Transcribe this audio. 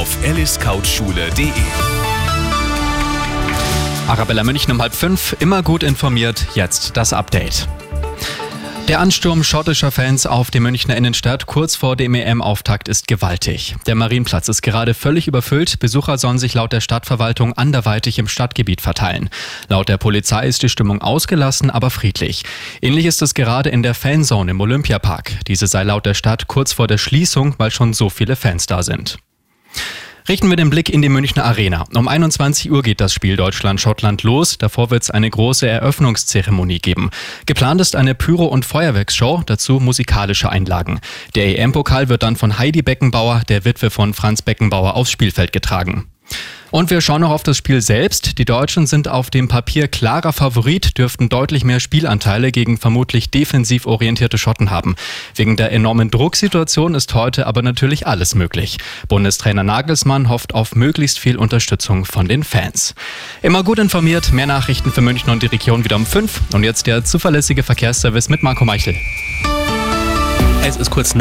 auf aliscountschule.de. Arabella München um 4:30, immer gut informiert, jetzt das Update. Der Ansturm schottischer Fans auf die Münchner Innenstadt kurz vor dem EM-Auftakt ist gewaltig. Der Marienplatz ist gerade völlig überfüllt. Besucher sollen sich laut der Stadtverwaltung anderweitig im Stadtgebiet verteilen. Laut der Polizei ist die Stimmung ausgelassen, aber friedlich. Ähnlich ist es gerade in der Fanzone im Olympiapark. Diese sei laut der Stadt kurz vor der Schließung, weil schon so viele Fans da sind. Richten wir den Blick in die Münchner Arena. Um 21 Uhr geht das Spiel Deutschland-Schottland los. Davor wird es eine große Eröffnungszeremonie geben. Geplant ist eine Pyro- und Feuerwerksshow, dazu musikalische Einlagen. Der EM-Pokal wird dann von Heidi Beckenbauer, der Witwe von Franz Beckenbauer, aufs Spielfeld getragen. Und wir schauen noch auf das Spiel selbst. Die Deutschen sind auf dem Papier klarer Favorit, dürften deutlich mehr Spielanteile gegen vermutlich defensiv orientierte Schotten haben. Wegen der enormen Drucksituation ist heute aber natürlich alles möglich. Bundestrainer Nagelsmann hofft auf möglichst viel Unterstützung von den Fans. Immer gut informiert, mehr Nachrichten für München und die Region wieder um 5. Und jetzt der zuverlässige Verkehrsservice mit Marco Meichel. Es ist kurz